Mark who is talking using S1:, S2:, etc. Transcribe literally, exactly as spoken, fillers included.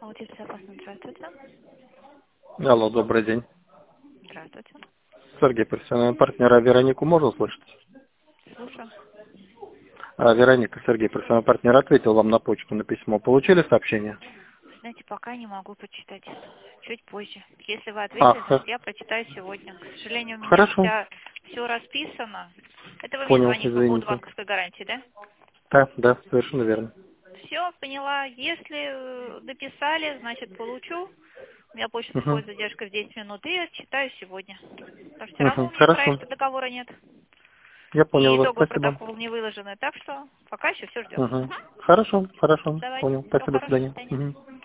S1: Аудиозапасно, здравствуйте.
S2: Алло, добрый день.
S1: Здравствуйте.
S2: Сергей, профессиональный партнер, а Веронику можно услышать?
S1: Слушаю.
S2: А, Вероника, Сергей, профессиональный партнер, ответил вам на почту, на письмо. Получили сообщение?
S1: Знаете, пока не могу почитать. Чуть позже. Если вы
S2: А,
S1: ответили,
S2: х-
S1: значит, я прочитаю сегодня. К сожалению, у меня
S2: хорошо.
S1: вся все расписано. Это вы мне
S2: Понял,
S1: звоните по поводу
S2: извините.
S1: банковской гарантии, да?
S2: Да, да, совершенно верно.
S1: Все, поняла. Если э, дописали, значит, получу. У меня почта
S2: Угу.
S1: приходит с задержкой в десять минут, и я читаю сегодня. Потому что все равно
S2: Угу.
S1: у меня
S2: Хорошо.
S1: проекта договора нет.
S2: Я понял
S1: И
S2: вас,
S1: итоговый
S2: спасибо.
S1: протокол не выложены. Так что пока еще все ждем.
S2: Угу.
S1: Угу.
S2: Хорошо, хорошо,
S1: Давайте.
S2: понял.
S1: Всего
S2: Спасибо, до
S1: хорошего. До
S2: свидания.
S1: свидания.
S2: Угу.